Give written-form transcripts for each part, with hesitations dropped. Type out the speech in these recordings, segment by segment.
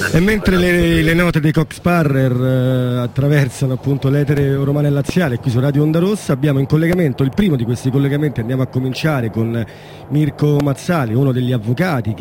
E mentre le note dei Cocksparrer attraversano appunto l'etere romano e laziale qui su Radio Onda Rossa, abbiamo in collegamento il primo di questi collegamenti. Andiamo a cominciare con Mirko Mazzali, uno degli avvocati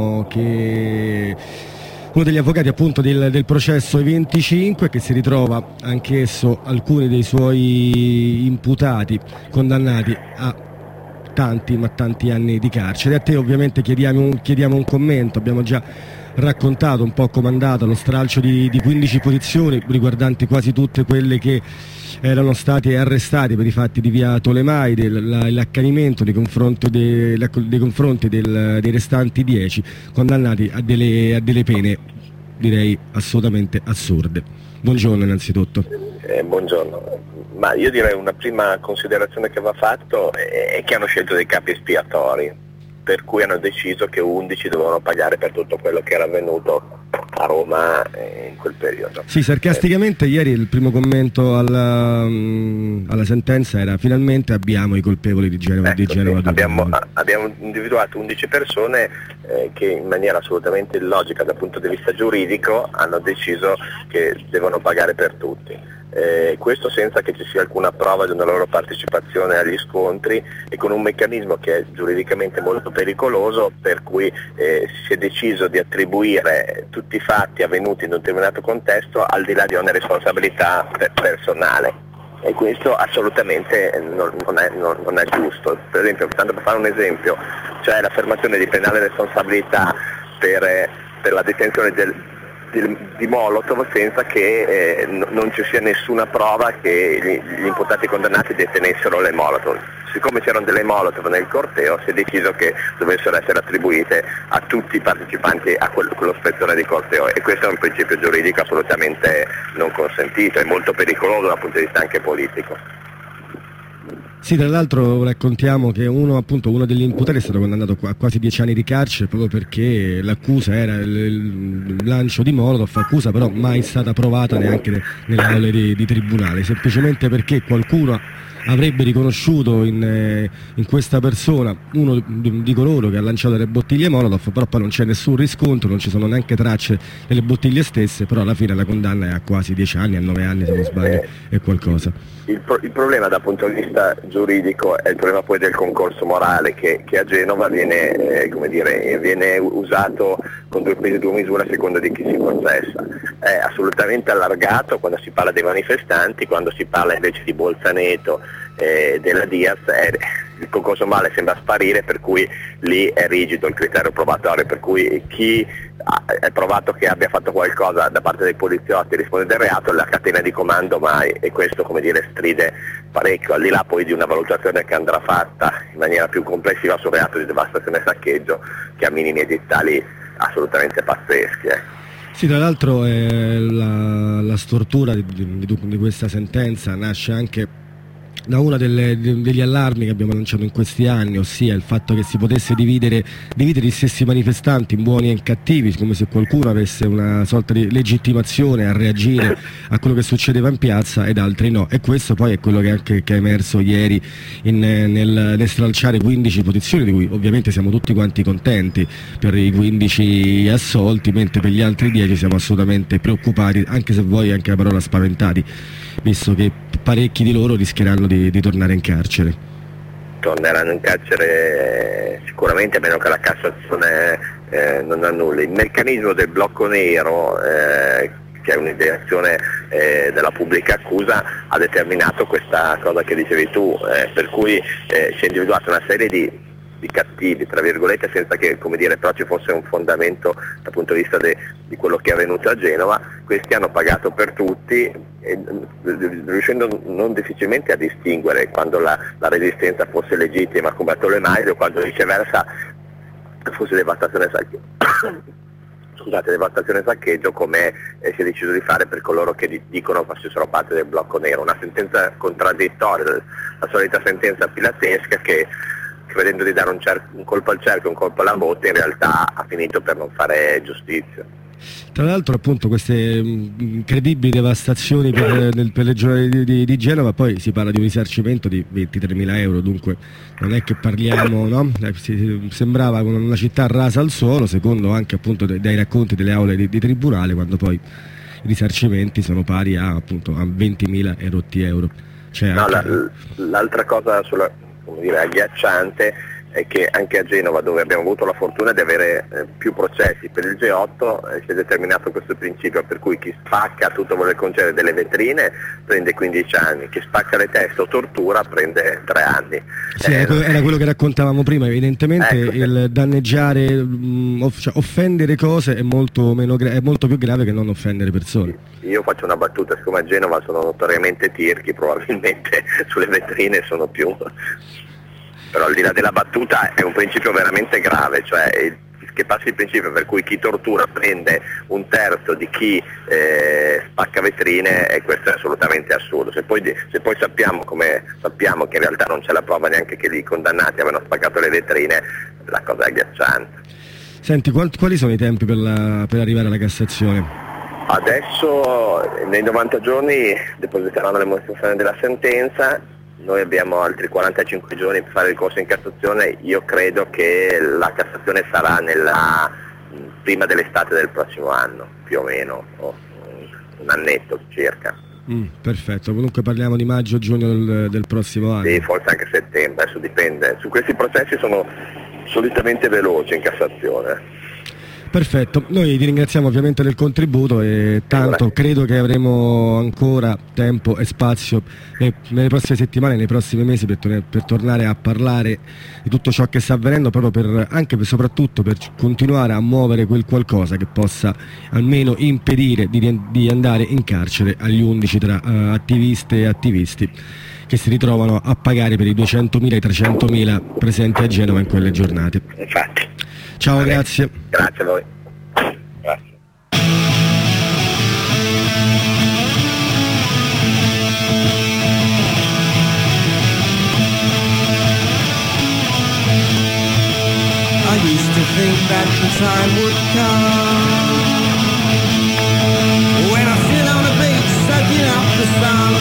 uno degli avvocati appunto del processo I-25, che si ritrova anch'esso alcuni dei suoi imputati condannati a tanti anni di carcere. A te ovviamente chiediamo un commento. Abbiamo già raccontato un po' come è andato lo stralcio di 15 posizioni riguardanti quasi tutte quelle che erano stati arrestati per i fatti di via Tolemai, l'accanimento nei confronti dei restanti 10 condannati a delle pene direi assolutamente assurde. Buongiorno innanzitutto. Buongiorno, ma io direi una prima considerazione che va fatto è che hanno scelto dei capi espiatori, per cui hanno deciso che 11 dovevano pagare per tutto quello che era avvenuto a Roma in quel periodo. Sì, sarcasticamente ieri il primo commento alla sentenza era: finalmente abbiamo i colpevoli di Genova. Sì, abbiamo individuato 11 persone che in maniera assolutamente illogica dal punto di vista giuridico hanno deciso che devono pagare per tutti. Questo senza che ci sia alcuna prova di una loro partecipazione agli scontri e con un meccanismo che è giuridicamente molto pericoloso, per cui si è deciso di attribuire tutti i fatti avvenuti in un determinato contesto al di là di una responsabilità personale, e questo assolutamente non è giusto. Per esempio, tanto per fare un esempio, cioè l'affermazione di penale responsabilità per la detenzione di Molotov senza che non ci sia nessuna prova che gli imputati condannati detenessero le Molotov. Siccome c'erano delle Molotov nel corteo, si è deciso che dovessero essere attribuite a tutti i partecipanti a quello spezzone di corteo, e questo è un principio giuridico assolutamente non consentito e molto pericoloso dal punto di vista anche politico. Sì, tra l'altro raccontiamo che uno degli imputati è stato condannato a quasi 10 anni di carcere proprio perché l'accusa era il lancio di Molotov, accusa però mai stata provata neanche nelle aule di tribunale, semplicemente perché qualcuno avrebbe riconosciuto in questa persona uno di coloro che ha lanciato le bottiglie Molotov, però poi non c'è nessun riscontro, non ci sono neanche tracce delle bottiglie stesse, però alla fine la condanna è a quasi 10 anni, a 9 anni se non sbaglio, è qualcosa. Il problema dal punto di vista giuridico è il problema poi del concorso morale che a Genova viene usato con due pesi e due misure a seconda di chi si processa. È assolutamente allargato quando si parla dei manifestanti, quando si parla invece di Bolzaneto della Diaz il concorso morale sembra sparire, per cui lì è rigido il criterio probatorio, per cui chi è provato che abbia fatto qualcosa da parte dei poliziotti risponde del reato, la catena di comando mai, e questo stride parecchio, al di là poi di una valutazione che andrà fatta in maniera più complessiva sul reato di devastazione e saccheggio, che ha minimi edittali assolutamente pazzeschi. Sì, tra l'altro la stortura di questa sentenza nasce anche da uno degli allarmi che abbiamo lanciato in questi anni, ossia il fatto che si potesse dividere gli stessi manifestanti in buoni e in cattivi, come se qualcuno avesse una sorta di legittimazione a reagire a quello che succedeva in piazza ed altri no, e questo poi è quello che è emerso ieri nel stralciare 15 posizioni, di cui ovviamente siamo tutti quanti contenti per i 15 assolti, mentre per gli altri 10 siamo assolutamente preoccupati, anche se vuoi anche la parola spaventati, visto che parecchi di loro rischieranno di tornare in carcere. Torneranno in carcere sicuramente, a meno che la Cassazione non annulli. Il meccanismo del blocco nero, che è un'ideazione della pubblica accusa, ha determinato questa cosa che dicevi tu, per cui si è individuata una serie di cattivi, tra virgolette, senza che però ci fosse un fondamento dal punto di vista di quello che è avvenuto a Genova. Questi hanno pagato per tutti, riuscendo non difficilmente a distinguere quando la resistenza fosse legittima come a Tolemai o quando viceversa fosse devastazione e saccheggio, come si è deciso di fare per coloro che dicono facessero parte del blocco nero. Una sentenza contraddittoria, la solita sentenza pilatesca che, credendo di dare un colpo al cerchio e un colpo alla botte, in realtà ha finito per non fare giustizia. Tra l'altro appunto queste incredibili devastazioni per le giornate di Genova, poi si parla di un risarcimento di 23.000 euro, dunque non è che parliamo, no? Sembrava una città rasa al suolo, secondo anche appunto dai racconti delle aule di tribunale, quando poi i risarcimenti sono pari a appunto a 20.000 euro. Cioè, no, l'altra cosa agghiacciante è che anche a Genova, dove abbiamo avuto la fortuna di avere più processi per il G8, si è determinato questo principio per cui chi spacca tutto vuole concedere delle vetrine prende 15 anni, chi spacca le teste o tortura prende 3 anni. Sì, era quello che raccontavamo prima, evidentemente il danneggiare, cioè offendere cose è molto più grave che non offendere persone. Io faccio una battuta, siccome a Genova sono notoriamente tirchi, probabilmente sulle vetrine sono più... Però al di là della battuta è un principio veramente grave, cioè che passi il principio per cui chi tortura prende un terzo di chi spacca vetrine, e questo è assolutamente assurdo. Se poi sappiamo che in realtà non c'è la prova neanche che i condannati avevano spaccato le vetrine, la cosa è agghiacciante. Senti, quali sono i tempi per arrivare alla Cassazione? Adesso nei 90 giorni depositeranno l'emozione della sentenza. Noi abbiamo altri 45 giorni per fare il ricorso in Cassazione. Io credo che la Cassazione sarà prima dell'estate del prossimo anno, più o meno, o un annetto circa. Perfetto, comunque parliamo di maggio-giugno del prossimo anno. Sì, forse anche settembre, adesso dipende. Su questi processi sono solitamente veloci in Cassazione. Perfetto, noi ti ringraziamo ovviamente del contributo e tanto credo che avremo ancora tempo e spazio nelle prossime settimane, nei prossimi mesi per tornare a parlare di tutto ciò che sta avvenendo, proprio anche e soprattutto per continuare a muovere quel qualcosa che possa almeno impedire di andare in carcere agli 11 tra attiviste e attivisti che si ritrovano a pagare per i 200.000 e i 300.000 presenti a Genova in quelle giornate. Infatti. Ciao, grazie. Grazie a voi. Grazie. I used to think that the time would come when I sit on the beach soaking up the sun.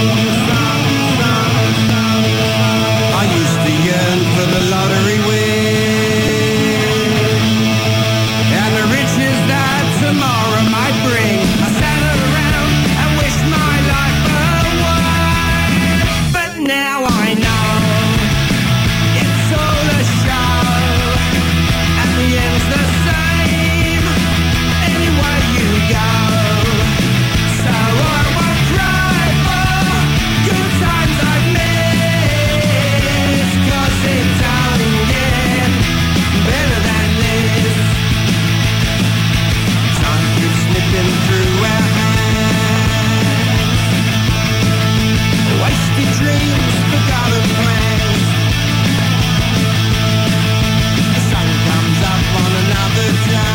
I used to yearn for the lottery win and the riches that tomorrow might bring. I sat around and wished my life away, but now I know it's all a show and the end's the same anywhere you go. So I won't cry for good times I've missed, 'cause it don't get better than this. Time keeps slipping through our hands, wasted dreams, forgotten plans. The sun comes up on another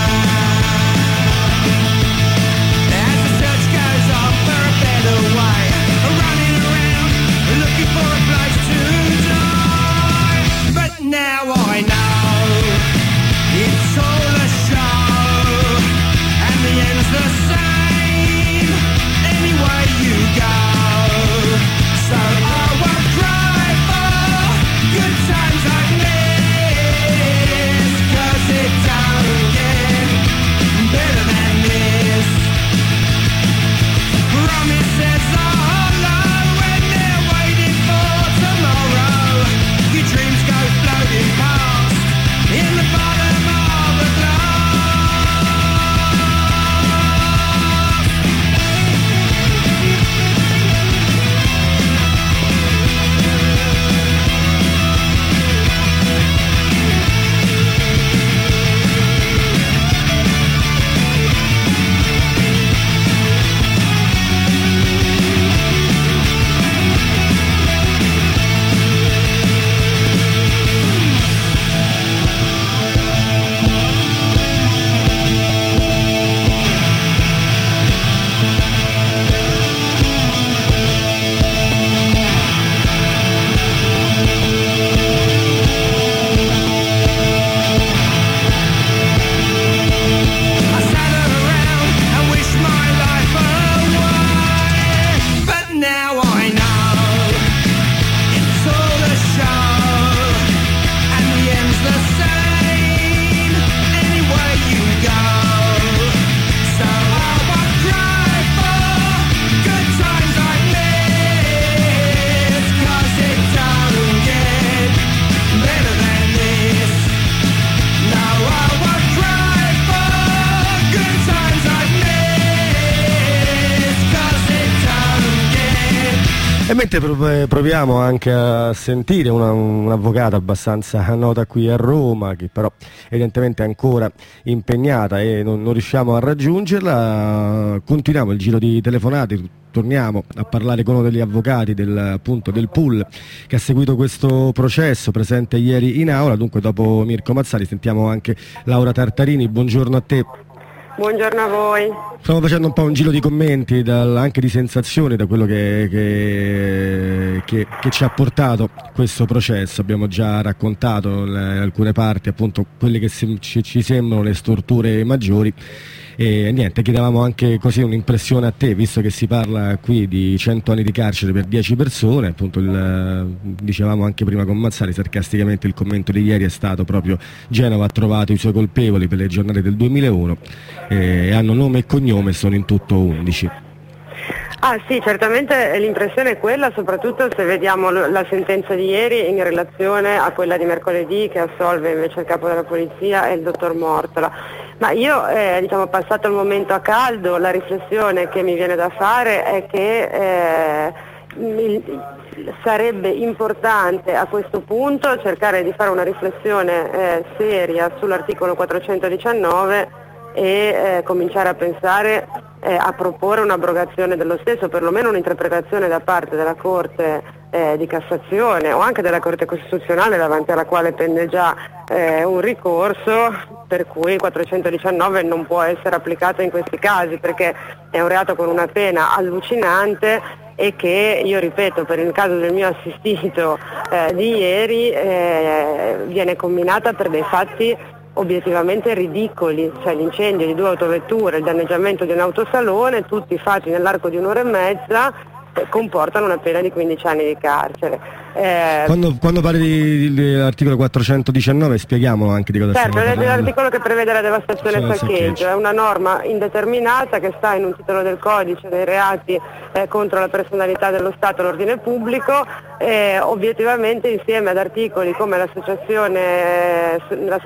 day as the search goes on for a better way. Running around looking for a place to die, but now I know it's all a show and the end's the same anywhere you go. So I won't cry for Mentre proviamo anche a sentire un'avvocata abbastanza nota qui a Roma, che però evidentemente è ancora impegnata e non riusciamo a raggiungerla, continuiamo il giro di telefonate, torniamo a parlare con uno degli avvocati del pool che ha seguito questo processo, presente ieri in aula. Dunque, dopo Mirko Mazzari sentiamo anche Laura Tartarini. Buongiorno a te. Buongiorno a voi. Stiamo facendo un po' un giro di commenti, anche di sensazioni, da quello che ci ha portato questo processo. Abbiamo già raccontato in alcune parti appunto quelle che ci sembrano le storture maggiori. E niente, chiedevamo anche così un'impressione a te, visto che si parla qui di 100 anni di carcere per 10 persone, appunto dicevamo anche prima con Mazzari, sarcasticamente il commento di ieri è stato proprio: Genova ha trovato i suoi colpevoli per le giornate del 2001 e hanno nome e cognome, sono in tutto 11. Ah sì, certamente l'impressione è quella, soprattutto se vediamo la sentenza di ieri in relazione a quella di mercoledì, che assolve invece il capo della polizia e il dottor Mortola. Ma io, passato il momento a caldo, la riflessione che mi viene da fare è che sarebbe importante a questo punto cercare di fare una riflessione seria sull'articolo 419 e cominciare a pensare a proporre un'abrogazione dello stesso, perlomeno un'interpretazione da parte della Corte di Cassazione o anche della Corte Costituzionale, davanti alla quale pende già un ricorso, per cui il 419 non può essere applicato in questi casi, perché è un reato con una pena allucinante e che, io ripeto, per il caso del mio assistito di ieri viene comminata per dei fatti obiettivamente ridicoli, cioè l'incendio di 2 autovetture, il danneggiamento di un autosalone, tutti fatti nell'arco di un'ora e mezza, comportano una pena di 15 anni di carcere. Quando parli dell'articolo 419 spieghiamolo anche di cosa stiamo parlando. Certo, è l'articolo che prevede la devastazione e saccheggio, è una norma indeterminata che sta in un titolo del codice dei reati contro la personalità dello Stato e l'ordine pubblico, obiettivamente insieme ad articoli come l'associazione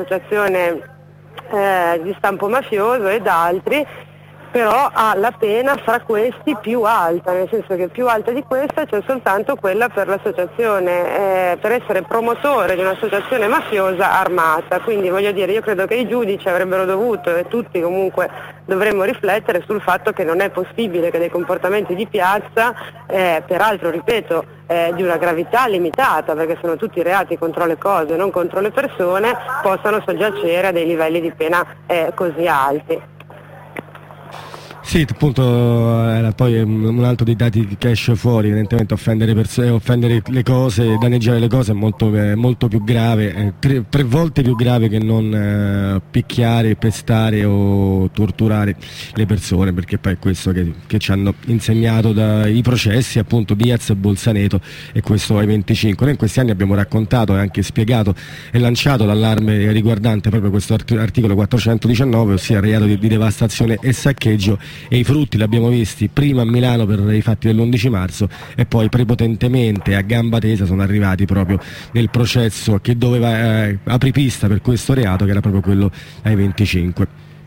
di stampo mafioso ed altri, però ha la pena fra questi più alta, nel senso che più alta di questa c'è soltanto quella per l'associazione, per essere promotore di un'associazione mafiosa armata. Quindi voglio dire, io credo che i giudici avrebbero dovuto, e tutti comunque dovremmo riflettere sul fatto che non è possibile che dei comportamenti di piazza, peraltro ripeto, di una gravità limitata, perché sono tutti reati contro le cose, non contro le persone, possano soggiacere a dei livelli di pena così alti. Sì, appunto era poi un altro dei dati che esce fuori, evidentemente offendere le cose, danneggiare le cose è molto più grave, 3 volte più grave che non picchiare, pestare o torturare le persone, perché poi è questo che ci hanno insegnato dai processi appunto Diaz e Bolzaneto, e questo ai 25. Noi in questi anni abbiamo raccontato e anche spiegato e lanciato l'allarme riguardante proprio questo articolo 419, ossia il reato di devastazione e saccheggio, e i frutti li abbiamo visti prima a Milano per i fatti dell'11 marzo e poi prepotentemente a gamba tesa sono arrivati proprio nel processo che doveva apripista per questo reato, che era proprio quello ai 25.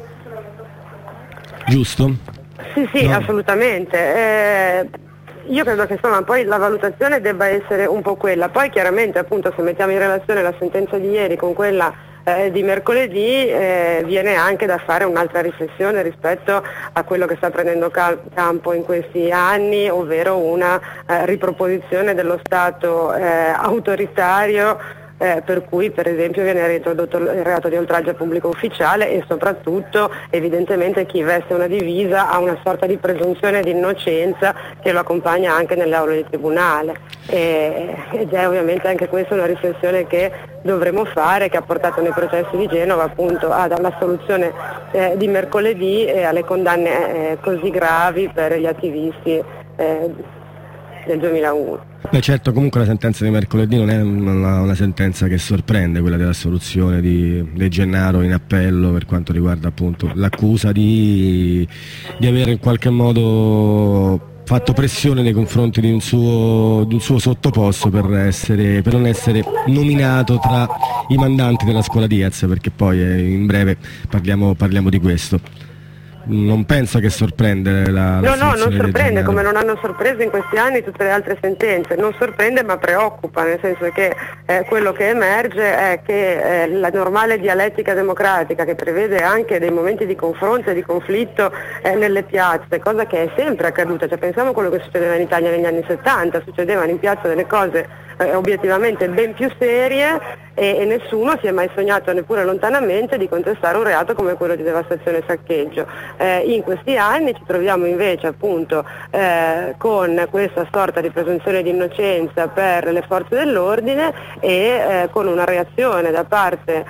Giusto? Sì, no? Assolutamente. Io credo che insomma poi la valutazione debba essere un po' quella, poi chiaramente appunto se mettiamo in relazione la sentenza di ieri con quella di mercoledì viene anche da fare un'altra riflessione rispetto a quello che sta prendendo campo in questi anni, ovvero una riproposizione dello Stato autoritario, per cui per esempio viene reintrodotto il reato di oltraggio a pubblico ufficiale e soprattutto evidentemente chi veste una divisa ha una sorta di presunzione di innocenza che lo accompagna anche nelle aule di tribunale, ed è ovviamente anche questa una riflessione che dovremo fare, che ha portato nei processi di Genova appunto all'assoluzione di mercoledì e alle condanne così gravi per gli attivisti del 2001. Beh certo, comunque la sentenza di mercoledì non è una sentenza che sorprende, quella dell'assoluzione di Gennaro in appello per quanto riguarda appunto l'accusa di avere in qualche modo fatto pressione nei confronti di un suo sottoposto per non essere nominato tra i mandanti della scuola Diaz, perché poi in breve parliamo di questo. non penso che sorprende la No, non situazione sorprende, regionale. come non hanno sorpreso in questi anni tutte le altre sentenze, non sorprende ma preoccupa, nel senso che quello che emerge è che la normale dialettica democratica, che prevede anche dei momenti di confronto e di conflitto nelle piazze, cosa che è sempre accaduta, cioè pensiamo a quello che succedeva in Italia negli anni 70, succedevano in piazza delle cose obiettivamente ben più serie e nessuno si è mai sognato neppure lontanamente di contestare un reato come quello di devastazione e saccheggio. In questi anni ci troviamo invece appunto con questa sorta di presunzione di innocenza per le forze dell'ordine e con una reazione da parte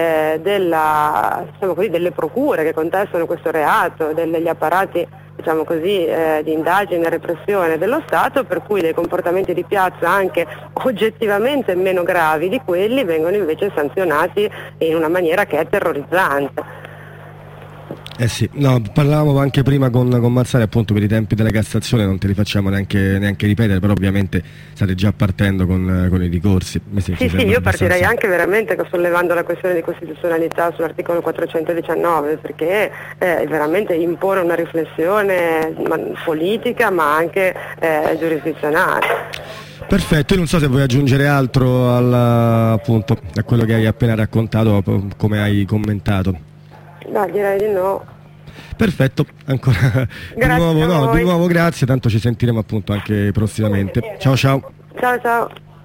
delle procure che contestano questo reato, degli apparati diciamo così, di indagine e repressione dello Stato, per cui dei comportamenti di piazza anche oggettivamente meno gravi di quelli vengono invece sanzionati in una maniera che è terrorizzante. Eh sì, no, parlavamo anche prima con Mazzari appunto per i tempi della Cassazione, non te li facciamo neanche ripetere, però ovviamente state già partendo con i ricorsi. Sì, io partirei anche veramente sollevando la questione di costituzionalità sull'articolo 419, perché veramente impone una riflessione politica ma anche giurisdizionale. Perfetto, io non so se vuoi aggiungere altro appunto, a quello che hai appena raccontato, come hai commentato. No, direi di no. Perfetto, ancora Grazie di nuovo grazie, tanto ci sentiremo appunto anche prossimamente. Ciao ciao. Ciao ciao.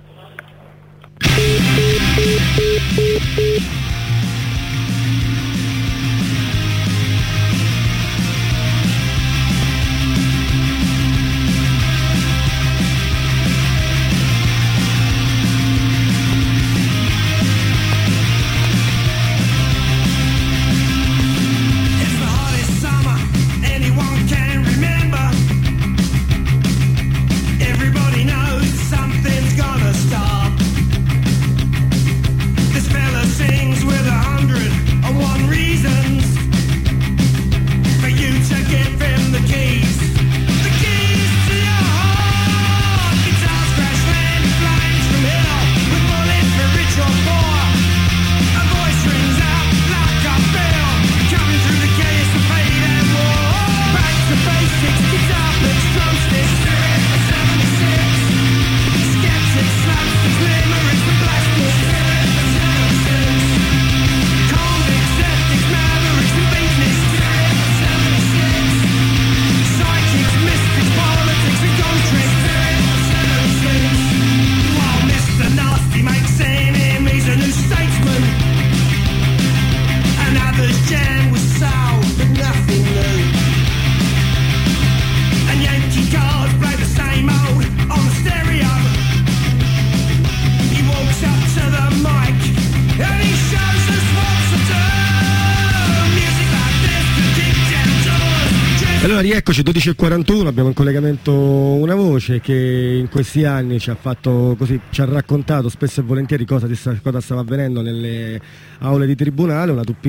Allora rieccoci, 12:41, abbiamo in collegamento una voce che in questi anni ci ha raccontato spesso e volentieri cosa stava avvenendo nelle aule di tribunale,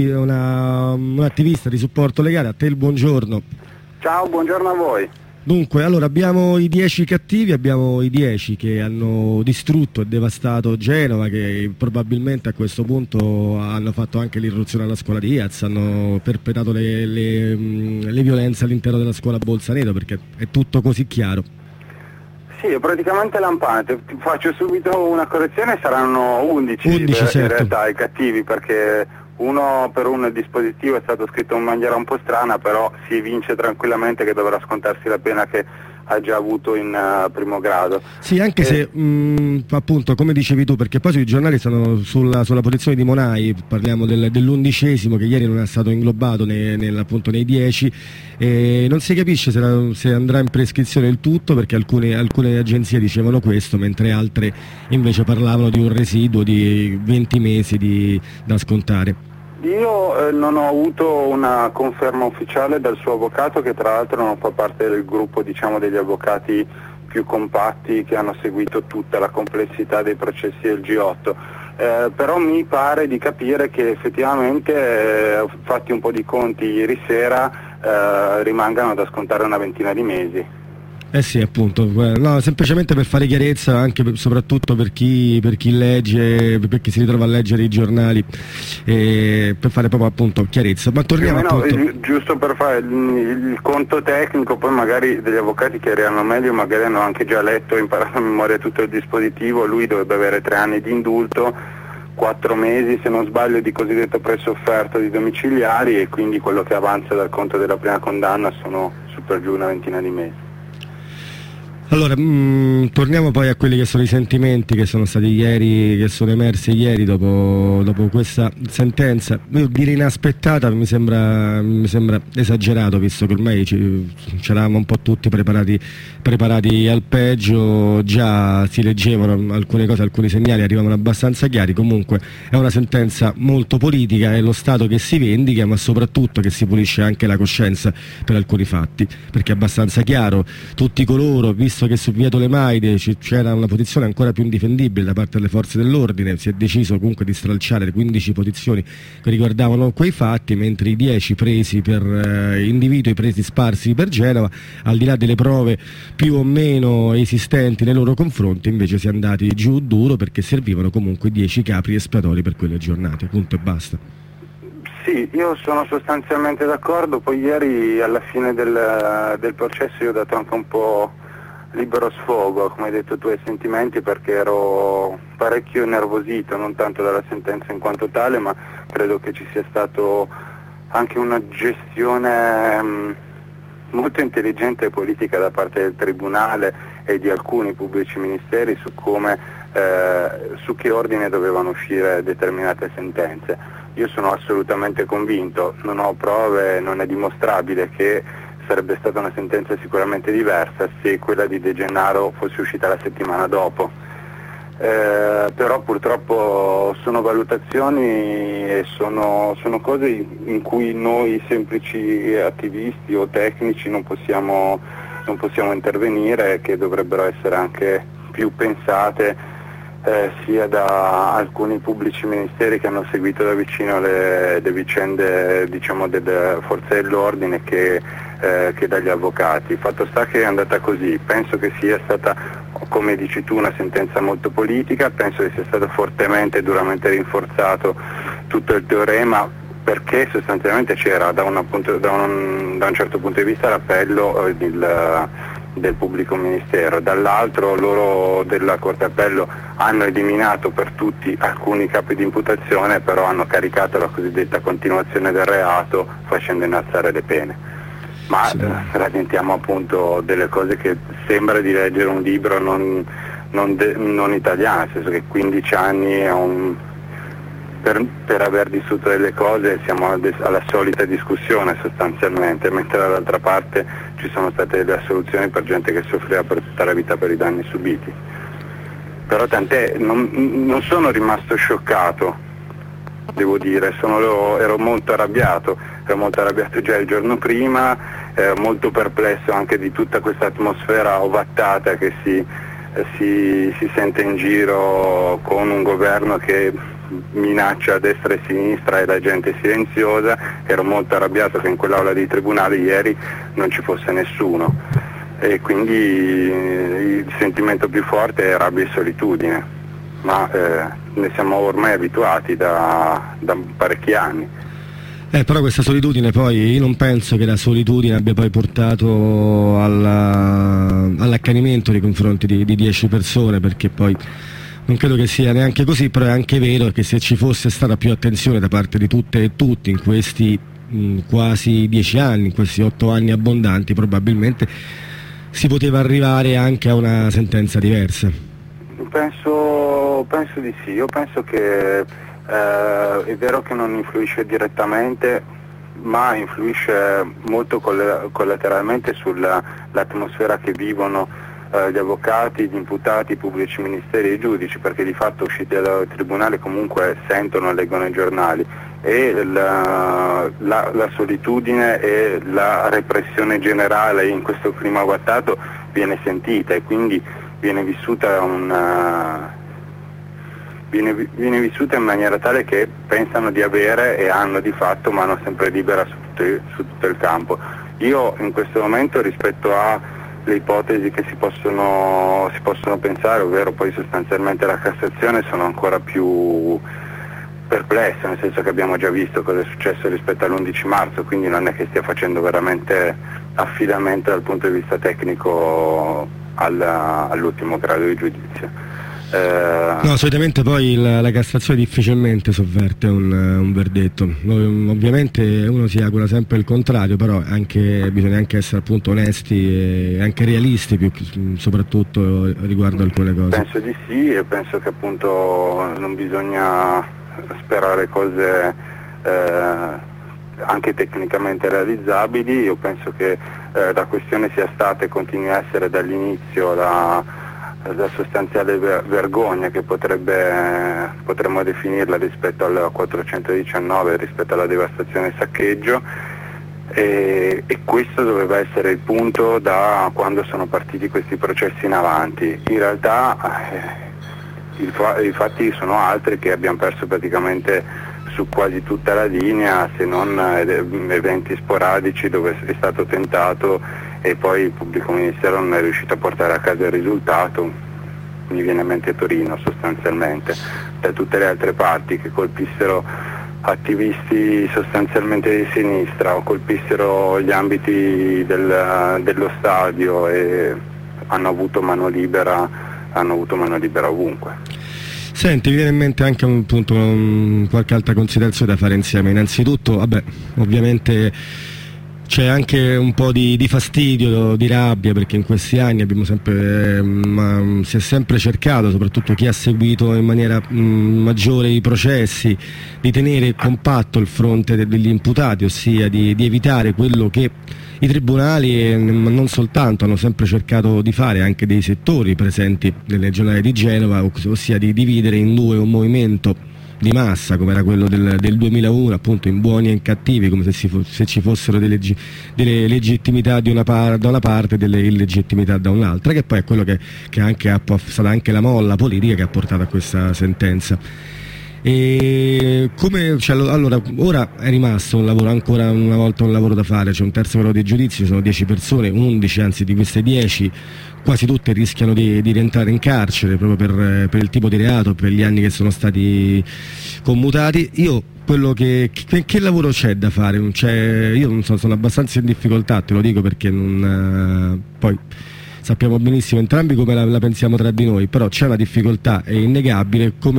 un attivista di supporto legale. A te il buongiorno. Ciao, buongiorno a voi. Dunque, allora abbiamo i 10 cattivi, abbiamo i 10 che hanno distrutto e devastato Genova, che probabilmente a questo punto hanno fatto anche l'irruzione alla scuola di Diaz, hanno perpetrato le violenze all'interno della scuola Bolzaneto, perché è tutto così chiaro. Sì, è praticamente lampante. Ti faccio subito una correzione, saranno 11 certo. In realtà i cattivi, perché uno per un dispositivo è stato scritto in maniera un po' strana, però si evince tranquillamente che dovrà scontarsi la pena che ha già avuto in primo grado. Sì, anche se appunto come dicevi tu, perché poi sui giornali stanno sulla posizione di Monai, parliamo dell'11° che ieri non è stato inglobato appunto nei 10, e non si capisce se andrà in prescrizione il tutto, perché alcune agenzie dicevano questo, mentre altre invece parlavano di un residuo di 20 mesi da scontare. Io non ho avuto una conferma ufficiale dal suo avvocato, che tra l'altro non fa parte del gruppo, diciamo, degli avvocati più compatti che hanno seguito tutta la complessità dei processi del G8, però mi pare di capire che effettivamente, fatti un po' di conti ieri sera, rimangano da scontare una ventina di mesi. Sì, appunto, no, semplicemente per fare chiarezza anche soprattutto per chi legge, per chi si ritrova a leggere i giornali, per fare proprio appunto chiarezza. Ma torniamo appunto. Giusto per fare il conto tecnico, poi magari degli avvocati che erano meglio, magari hanno anche già letto e imparato a memoria tutto il dispositivo. Lui dovrebbe avere 3 anni di indulto, 4 mesi se non sbaglio di cosiddetto presofferto di domiciliari, e quindi quello che avanza dal conto della prima condanna sono su per giù una ventina di mesi. Allora, torniamo poi a quelli che sono i sentimenti che sono stati ieri, che sono emersi ieri dopo questa sentenza. Io dire inaspettata mi sembra esagerato, visto che ormai c'eravamo un po' tutti preparati al peggio, già si leggevano alcune cose, alcuni segnali arrivavano abbastanza chiari. Comunque è una sentenza molto politica, è lo Stato che si vendica, ma soprattutto che si pulisce anche la coscienza per alcuni fatti, perché è abbastanza chiaro, tutti coloro, visto che su via Tolemaide c'era una posizione ancora più indifendibile da parte delle forze dell'ordine, si è deciso comunque di stralciare le 15 posizioni che riguardavano quei fatti, mentre i 10 presi per individui presi sparsi per Genova, al di là delle prove più o meno esistenti nei loro confronti, invece si è andati giù duro, perché servivano comunque 10 capri espiatori per quelle giornate, punto e basta. Sì, io sono sostanzialmente d'accordo. Poi ieri alla fine del processo io ho dato anche un po' libero sfogo, come hai detto tu, ai sentimenti, perché ero parecchio nervosito, non tanto dalla sentenza in quanto tale, ma credo che ci sia stato anche una gestione molto intelligente e politica da parte del Tribunale e di alcuni pubblici ministeri su come, su che ordine dovevano uscire determinate sentenze. Io sono assolutamente convinto, non ho prove, non è dimostrabile che sarebbe stata una sentenza sicuramente diversa se quella di De Gennaro fosse uscita la settimana dopo. Però purtroppo sono valutazioni e sono cose in cui noi semplici attivisti o tecnici non possiamo intervenire, che dovrebbero essere anche più pensate sia da alcuni pubblici ministeri che hanno seguito da vicino le vicende, diciamo, delle forze dell'ordine che dagli avvocati. Fatto sta che è andata così. Penso che sia stata, come dici tu, una sentenza molto politica, penso che sia stato fortemente e duramente rinforzato tutto il teorema, perché sostanzialmente c'era da un certo punto di vista l'appello del pubblico ministero, dall'altro loro della Corte Appello hanno eliminato per tutti alcuni capi di imputazione, però hanno caricato la cosiddetta continuazione del reato facendo innalzare le pene. Ma radientiamo appunto delle cose che sembra di leggere un libro non italiano, nel senso che 15 anni per aver vissuto delle cose siamo alla solita discussione sostanzialmente, mentre dall'altra parte ci sono state delle assoluzioni per gente che soffriva per tutta la vita per i danni subiti. Però tant'è, non sono rimasto scioccato, devo dire, ero molto arrabbiato già il giorno prima, molto perplesso anche di tutta questa atmosfera ovattata che si sente in giro, con un governo che minaccia a destra e a sinistra e la gente silenziosa. Ero molto arrabbiato che in quell'aula di tribunale ieri non ci fosse nessuno, e quindi il sentimento più forte è rabbia e solitudine, ma ne siamo ormai abituati da parecchi anni. Però questa solitudine, poi io non penso che la solitudine abbia poi portato all'accanimento nei confronti di 10 persone, perché poi non credo che sia neanche così. Però è anche vero che se ci fosse stata più attenzione da parte di tutte e tutti in questi quasi 10 anni, in questi 8 anni abbondanti, probabilmente si poteva arrivare anche a una sentenza diversa. Penso di sì. Io penso che è vero che non influisce direttamente, ma influisce molto collateralmente sull'atmosfera che vivono gli avvocati, gli imputati, i pubblici ministeri e i giudici, perché di fatto usciti dal tribunale comunque sentono e leggono i giornali, e la solitudine e la repressione generale in questo clima ovattato viene sentita, e quindi viene vissuta in maniera tale che pensano di avere e hanno di fatto mano sempre libera su tutto il campo. Io in questo momento, rispetto a le ipotesi che si possono pensare, ovvero poi sostanzialmente la Cassazione, sono ancora più perplesse, nel senso che abbiamo già visto cosa è successo rispetto all'11 marzo, quindi non è che stia facendo veramente affidamento dal punto di vista tecnico all'ultimo grado di giudizio. No, solitamente poi la Cassazione difficilmente sovverte un verdetto. Ovviamente uno si augura sempre il contrario, però bisogna anche essere appunto onesti e anche realisti, soprattutto riguardo alcune cose. Penso di sì, e penso che appunto non bisogna sperare cose anche tecnicamente realizzabili. Io penso che la questione sia stata e continui a essere dall'inizio la sostanziale vergogna che potremmo definirla rispetto al 419, rispetto alla devastazione e saccheggio, e questo doveva essere il punto da quando sono partiti questi processi in avanti. In realtà i fatti sono altri, che abbiamo perso praticamente su quasi tutta la linea, se non eventi sporadici dove è stato tentato e poi il pubblico ministero non è riuscito a portare a casa il risultato. Mi viene in mente Torino sostanzialmente. Da tutte le altre parti che colpissero attivisti sostanzialmente di sinistra o colpissero gli ambiti dello stadio, e hanno avuto mano libera ovunque. Senti, mi viene in mente anche qualche altra considerazione da fare insieme. Innanzitutto, ovviamente c'è anche un po' di fastidio, di rabbia, perché in questi anni si è sempre cercato, soprattutto chi ha seguito in maniera maggiore i processi, di tenere compatto il fronte degli imputati, ossia di evitare quello che i tribunali, ma non soltanto, hanno sempre cercato di fare anche dei settori presenti nel regionale di Genova, ossia di dividere in due un movimento di massa come era quello del 2001, appunto in buoni e in cattivi, come se ci fossero delle legittimità da una parte e delle illegittimità da un'altra, che poi è quello che è stata anche la molla politica che ha portato a questa sentenza. Allora, ora è rimasto un lavoro, ancora una volta un lavoro da fare, c'è un terzo grado di giudizio, ci sono 10 persone, 11 anzi di queste 10 quasi tutte rischiano di rientrare in carcere proprio per il tipo di reato, per gli anni che sono stati commutati. Che lavoro c'è da fare? Io non so, sono abbastanza in difficoltà, te lo dico, perché poi sappiamo benissimo entrambi come la pensiamo tra di noi, però c'è una difficoltà, è innegabile. Come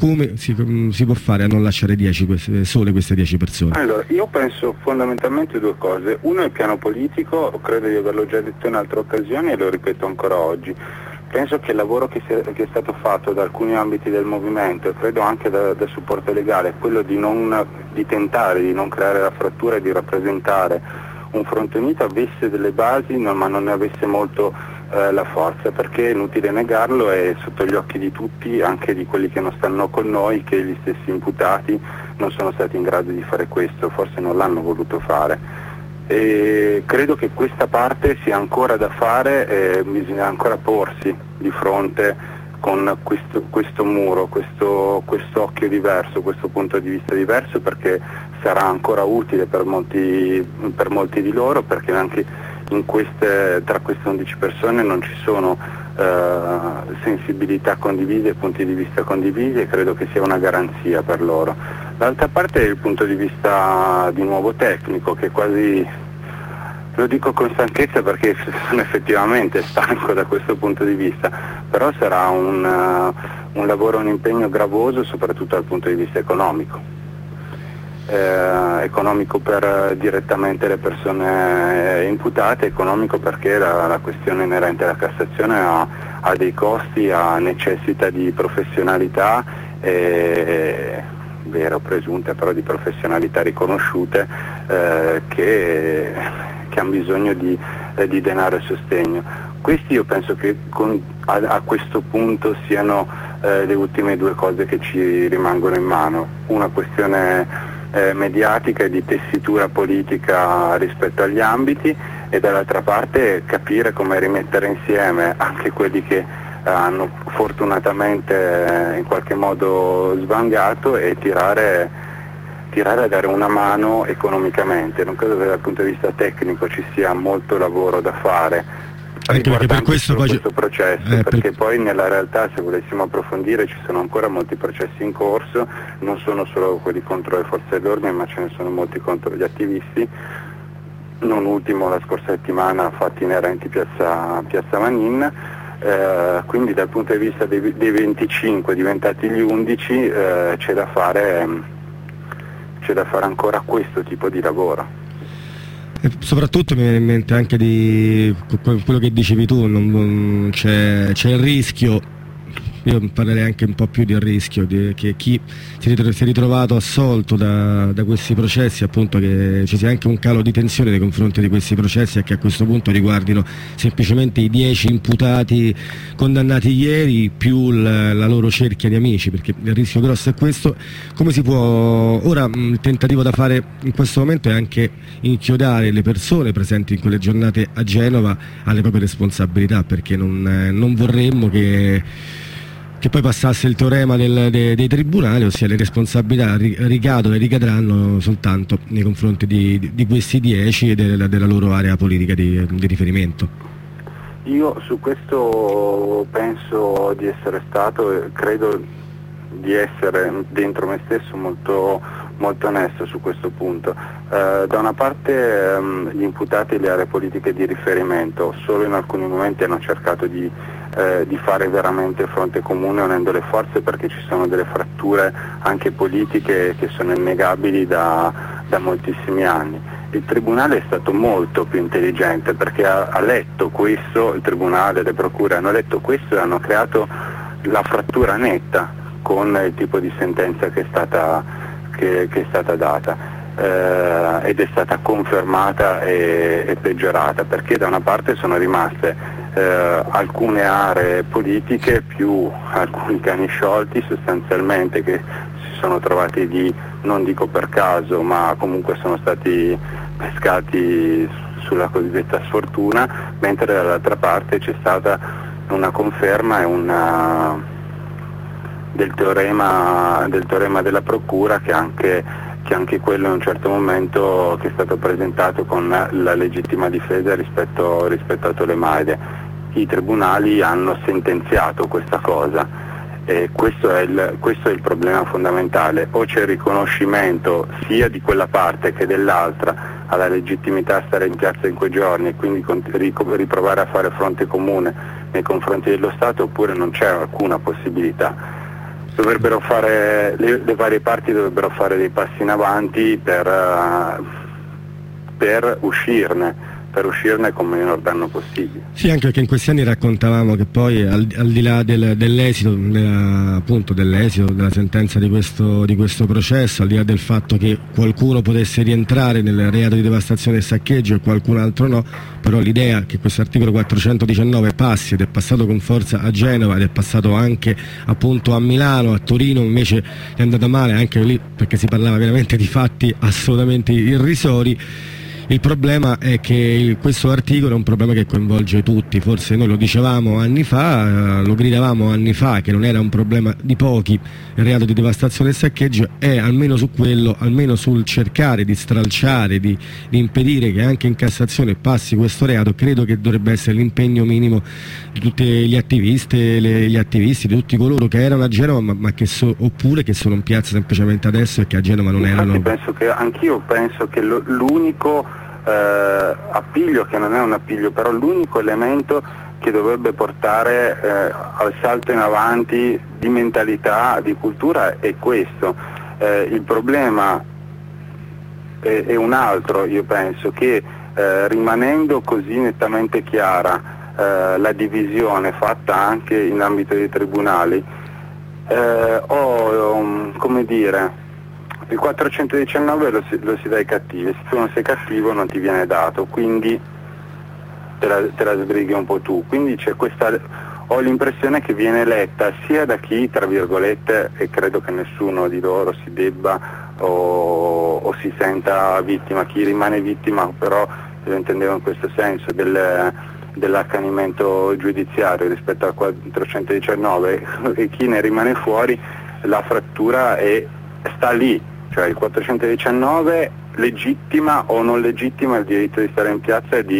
si può fare a non lasciare sole queste 10 persone? Allora, io penso fondamentalmente due cose. Uno è il piano politico, credo di averlo già detto in altre occasioni e lo ripeto ancora oggi. Penso che il lavoro che è stato fatto da alcuni ambiti del movimento, e credo anche da supporto legale, è quello di tentare di non creare la frattura e di rappresentare un fronte unito, avesse delle basi ma non ne avesse molto la forza, perché è inutile negarlo, è sotto gli occhi di tutti, anche di quelli che non stanno con noi, che gli stessi imputati non sono stati in grado di fare questo, forse non l'hanno voluto fare. E credo che questa parte sia ancora da fare, bisogna ancora porsi di fronte con questo muro, questo occhio diverso, questo punto di vista diverso, perché sarà ancora utile per molti di loro, perché anche tra queste 11 persone non ci sono sensibilità condivise e punti di vista condivisi, e credo che sia una garanzia per loro. D'altra parte è il punto di vista di nuovo tecnico, che quasi, lo dico con stanchezza perché sono effettivamente stanco da questo punto di vista, però sarà un lavoro, un impegno gravoso soprattutto dal punto di vista economico. Economico per direttamente le persone imputate, economico perché la questione inerente alla Cassazione ha dei costi, necessita di professionalità, vere o presunte, però di professionalità riconosciute, che hanno bisogno di denaro e sostegno. Questi io penso che a questo punto siano le ultime due cose che ci rimangono in mano, una questione mediatica e di tessitura politica rispetto agli ambiti, e dall'altra parte capire come rimettere insieme anche quelli che hanno fortunatamente in qualche modo svangato e tirare a dare una mano economicamente. Non credo che dal punto di vista tecnico ci sia molto lavoro da fare, Anche perché per questo processo, perché poi nella realtà, se volessimo approfondire, ci sono ancora molti processi in corso, non sono solo quelli contro le forze dell'ordine, ma ce ne sono molti contro gli attivisti, non ultimo la scorsa settimana fatti inerenti Piazza Manin. Quindi dal punto di vista dei 25 diventati gli 11 c'è da fare ancora questo tipo di lavoro. E soprattutto mi viene in mente anche di quello che dicevi tu, c'è il rischio, io parlerei anche un po' più del rischio, che chi si è ritrovato assolto da questi processi, appunto, che ci sia anche un calo di tensione nei confronti di questi processi e che a questo punto riguardino semplicemente i 10 imputati condannati ieri più la loro cerchia di amici, perché il rischio grosso è questo. Come si può, ora il tentativo da fare in questo momento è anche inchiodare le persone presenti in quelle giornate a Genova alle proprie responsabilità, perché non vorremmo che poi passasse il teorema dei tribunali, ossia le responsabilità ricadono e ricadranno soltanto nei confronti di questi 10 e della loro area politica di riferimento. Io su questo penso di essere stato, credo di essere dentro me stesso molto, molto onesto su questo punto. Da una parte gli imputati e le aree politiche di riferimento solo in alcuni momenti hanno cercato di fare veramente fronte comune unendo le forze, perché ci sono delle fratture anche politiche che sono innegabili da moltissimi anni. Il Tribunale è stato molto più intelligente, perché ha letto questo, il Tribunale, le procure hanno letto questo e hanno creato la frattura netta con il tipo di sentenza che è stata data. Ed è stata confermata e peggiorata, perché da una parte sono rimaste alcune aree politiche più alcuni cani sciolti sostanzialmente, che si sono trovati lì, non dico per caso, ma comunque sono stati pescati sulla cosiddetta sfortuna, mentre dall'altra parte c'è stata una conferma e del teorema della procura che anche quello in un certo momento che è stato presentato con la legittima difesa rispetto a Tolemaide. I tribunali hanno sentenziato questa cosa e questo è il problema fondamentale: o c'è il riconoscimento sia di quella parte che dell'altra alla legittimità a stare in piazza in quei giorni e quindi riprovare a fare fronte comune nei confronti dello Stato, oppure non c'è alcuna possibilità. Dovrebbero fare, le varie parti dovrebbero fare dei passi in avanti per uscirne con minor danno possibile. Sì, anche perché in questi anni raccontavamo che poi al di là dell'esito della sentenza di questo processo, al di là del fatto che qualcuno potesse rientrare nel reato di devastazione e saccheggio e qualcun altro no, però l'idea che questo articolo 419 passi, ed è passato con forza a Genova ed è passato anche appunto a Milano, a Torino invece è andata male anche lì perché si parlava veramente di fatti assolutamente irrisori. Il problema è che questo articolo è un problema che coinvolge tutti, forse noi lo dicevamo anni fa, lo gridavamo anni fa che non era un problema di pochi il reato di devastazione e saccheggio, e almeno su quello, almeno sul cercare di stralciare, di impedire che anche in Cassazione passi questo reato, credo che dovrebbe essere l'impegno minimo di tutti gli attivisti, di tutti coloro che erano a Genova ma oppure che sono in piazza semplicemente adesso e che a Genova non erano. Anch'io penso che l'unico appiglio, che non è un appiglio, però l'unico elemento che dovrebbe portare al salto in avanti di mentalità, di cultura è questo. Il problema è un altro, io penso, che rimanendo così nettamente chiara la divisione fatta anche in ambito dei tribunali, il 419 lo si dà ai cattivi, se tu non sei cattivo non ti viene dato, quindi te la sbrighi un po' tu. Quindi c'è ho l'impressione che viene letta sia da chi, tra virgolette, e credo che nessuno di loro si debba o si senta vittima, chi rimane vittima però lo intendevo in questo senso dell'accanimento giudiziario rispetto al 419, e chi ne rimane fuori, la frattura sta lì. Cioè il 419 legittima o non legittima il diritto di stare in piazza e di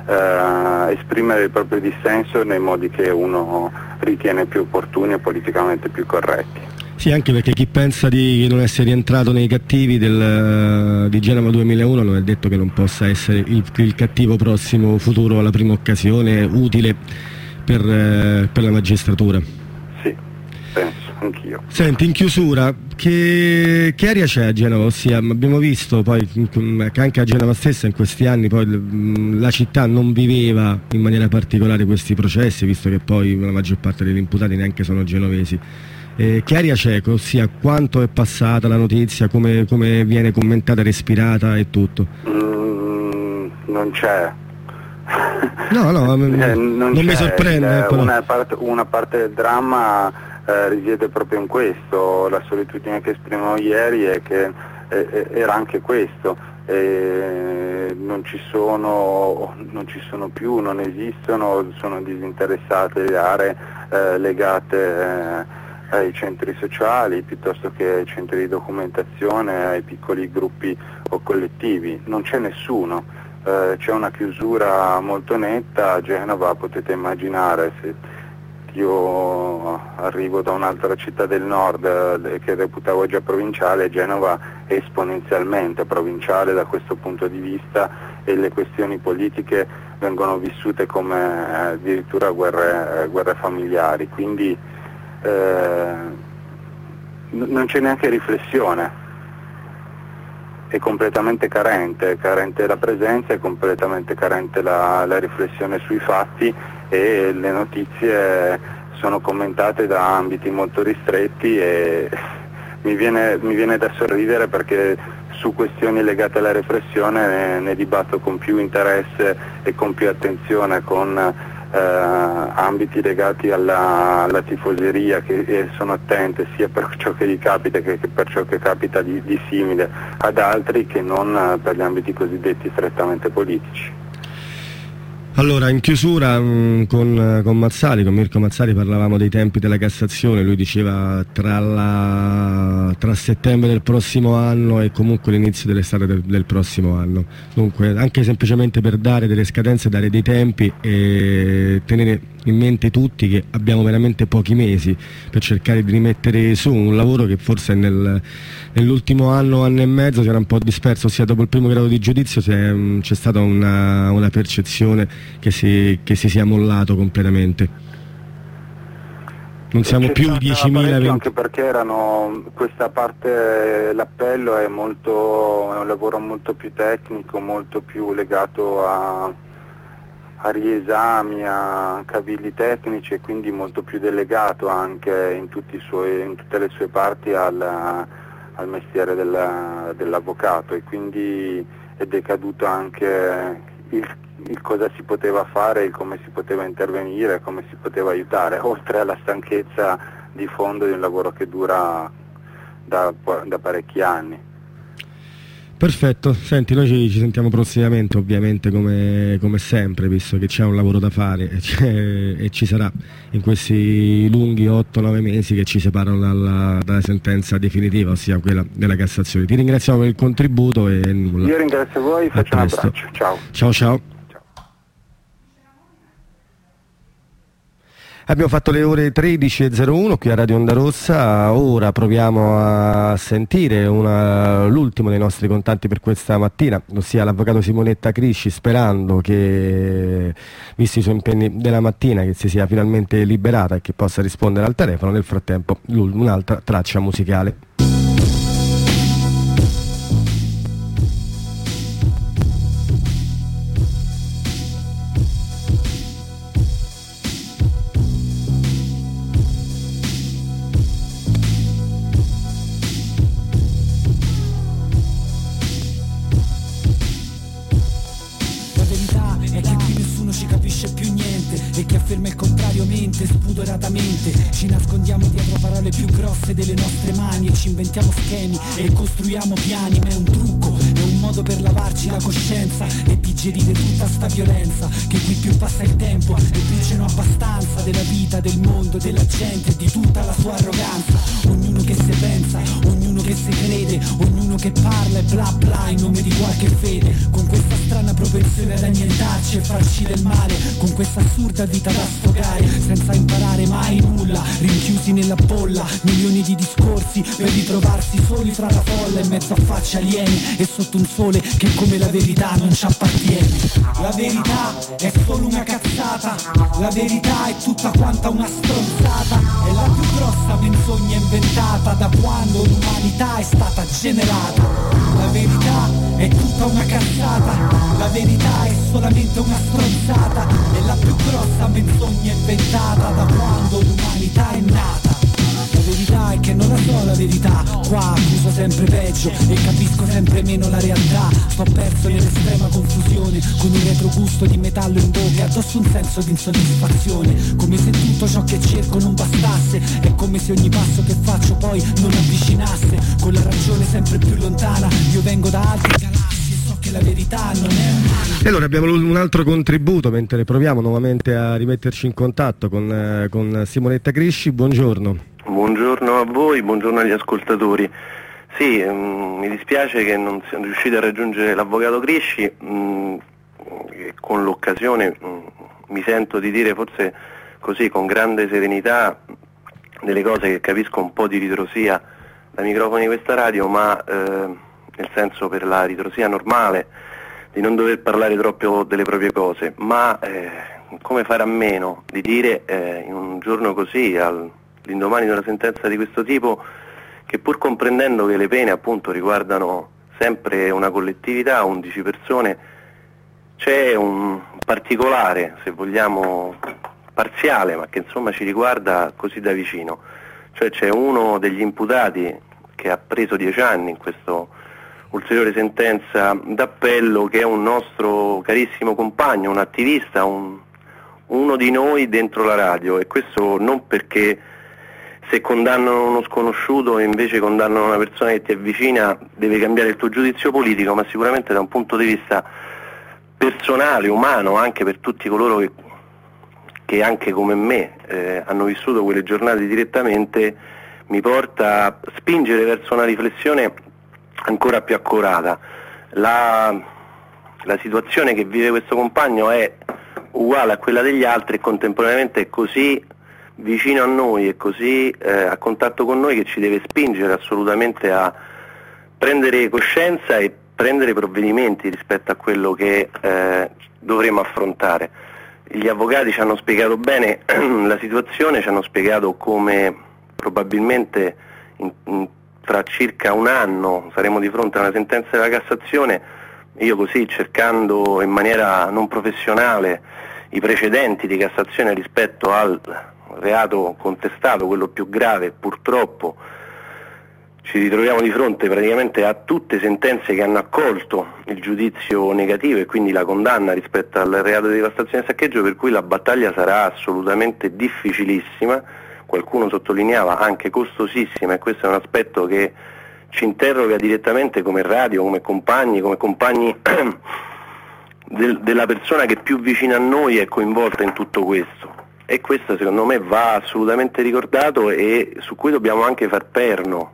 esprimere il proprio dissenso nei modi che uno ritiene più opportuni e politicamente più corretti. Sì, anche perché chi pensa di non essere rientrato nei cattivi di Genova 2001 non è detto che non possa essere il cattivo prossimo futuro, alla prima occasione utile per la magistratura. Sì, penso, anch'io. Senti, in chiusura, che aria c'è a Genova? Ossia, abbiamo visto poi che anche a Genova stessa in questi anni poi la città non viveva in maniera particolare questi processi, visto che poi la maggior parte degli imputati neanche sono genovesi. Che aria c'è? Ossia, quanto è passata la notizia, come viene commentata, respirata e tutto? Non c'è. No, non mi sorprende. Una parte del dramma risiede proprio in questo. La solitudine che esprimono ieri è che era anche questo. Non ci sono più, non esistono, sono disinteressate le aree legate ai centri sociali piuttosto che ai centri di documentazione, ai piccoli gruppi o collettivi. Non c'è nessuno, c'è una chiusura molto netta. A Genova potete immaginare, se io arrivo da un'altra città del nord che reputavo già provinciale, Genova è esponenzialmente provinciale da questo punto di vista e le questioni politiche vengono vissute come addirittura guerre familiari, quindi non c'è neanche riflessione, è completamente carente la presenza, è completamente carente la riflessione sui fatti e le notizie sono commentate da ambiti molto ristretti e mi viene da sorridere perché su questioni legate alla repressione ne dibatto con più interesse e con più attenzione, con ambiti legati alla tifoseria che sono attente sia per ciò che gli capita che per ciò che capita di simile ad altri, che non per gli ambiti cosiddetti strettamente politici. Allora, in chiusura con Mazzali, con Mirko Mazzali, parlavamo dei tempi della Cassazione. Lui diceva tra settembre del prossimo anno e comunque l'inizio dell'estate del prossimo anno. Dunque, anche semplicemente per dare delle scadenze, dare dei tempi e tenere in mente tutti che abbiamo veramente pochi mesi per cercare di rimettere su un lavoro che forse nell'ultimo anno e mezzo si era un po' disperso, ossia dopo il primo grado di giudizio c'è stata una percezione che si sia mollato completamente. Non siamo più 10.000. Anche perché questa parte, l'appello è un lavoro molto più tecnico, molto più legato a riesami, a cavilli tecnici e quindi molto più delegato anche in tutte le sue parti al mestiere dell'avvocato, e quindi è decaduto anche il cosa si poteva fare, il come si poteva intervenire, come si poteva aiutare, oltre alla stanchezza di fondo di un lavoro che dura da parecchi anni. Perfetto, senti, noi ci sentiamo prossimamente, ovviamente come sempre, visto che c'è un lavoro da fare e ci sarà in questi lunghi 8-9 mesi che ci separano dalla sentenza definitiva, ossia quella della Cassazione. Ti ringraziamo per il contributo e nulla. Io ringrazio voi, faccio un abbraccio, ciao. Ciao. Abbiamo fatto le ore 13.01 qui a Radio Onda Rossa. Ora proviamo a sentire l'ultimo dei nostri contanti per questa mattina, ossia l'avvocato Simonetta Crisci, sperando che, visti i suoi impegni della mattina, che si sia finalmente liberata e che possa rispondere al telefono. Nel frattempo un'altra traccia musicale. Spudoratamente ci nascondiamo dietro parole più grosse delle nostre mani e ci inventiamo schemi e costruiamo piani, ma è un trucco, è un modo per lavarci la coscienza e digerire tutta sta violenza, che qui più passa il tempo e più ce n'ho abbastanza della vita, del mondo, della gente e di tutta la sua arroganza. Ognuno che se pensa, ognuno che se crede, ognuno uno che parla e bla bla in nome di qualche fede, con questa strana propensione ad annientarci e farci del male, con questa assurda vita da sfogare senza imparare mai nulla, rinchiusi nella bolla, milioni di discorsi per ritrovarsi soli fra la folla in mezzo a facce aliene e sotto un sole che come la verità non ci appartiene. La verità è solo una cazzata, la verità è tutta quanta una stronzata, è la più grossa menzogna inventata da quando l'umanità è stata generata. La verità è tutta una cazzata, la verità è solamente una stronzata, è la più grossa menzogna inventata da quando l'umanità è nata. La verità è che non la so la verità, qua accuso sempre peggio e capisco sempre meno la realtà. Sto perso nell'estrema confusione, con un retrogusto di metallo in bocca, addosso un senso di insoddisfazione, come se tutto ciò che cerco non bastasse, è come se ogni passo che faccio poi non avvicinasse, con la ragione sempre più lontana. Io vengo da altri galassi e so che la verità non è umana. E allora abbiamo un altro contributo mentre proviamo nuovamente a rimetterci in contatto con Simonetta Crisci. Buongiorno. Buongiorno a voi, buongiorno agli ascoltatori. Sì, mi dispiace che non siamo riusciti a raggiungere l'avvocato Crisci, con l'occasione mi sento di dire forse così con grande serenità delle cose che capisco un po' di ritrosia dai microfoni di questa radio, ma nel senso per la ritrosia normale di non dover parlare troppo delle proprie cose, ma come fare a meno di dire in un giorno così, all'indomani di una sentenza di questo tipo, che pur comprendendo che le pene appunto riguardano sempre una collettività, 11 persone, c'è un particolare, se vogliamo parziale, ma che insomma ci riguarda così da vicino, cioè c'è uno degli imputati che ha preso 10 anni in questa ulteriore sentenza d'appello, che è un nostro carissimo compagno, un attivista, uno di noi dentro la radio, e questo non perché se condannano uno sconosciuto e invece condannano una persona che ti avvicina deve cambiare il tuo giudizio politico, ma sicuramente da un punto di vista personale, umano, anche per tutti coloro che anche come me hanno vissuto quelle giornate direttamente, mi porta a spingere verso una riflessione ancora più accurata. La situazione che vive questo compagno è uguale a quella degli altri e contemporaneamente è così vicino a noi e così a contatto con noi che ci deve spingere assolutamente a prendere coscienza e prendere provvedimenti rispetto a quello che dovremo affrontare. Gli avvocati ci hanno spiegato bene la situazione, ci hanno spiegato come probabilmente fra circa un anno saremo di fronte a una sentenza della Cassazione. Io così, cercando in maniera non professionale i precedenti di Cassazione rispetto al reato contestato, quello più grave, purtroppo ci ritroviamo di fronte praticamente a tutte sentenze che hanno accolto il giudizio negativo e quindi la condanna rispetto al reato di devastazione e saccheggio, per cui la battaglia sarà assolutamente difficilissima, qualcuno sottolineava anche costosissima, e questo è un aspetto che ci interroga direttamente come radio, come compagni della persona che più vicina a noi è coinvolta in tutto questo. E questo secondo me va assolutamente ricordato e su cui dobbiamo anche far perno,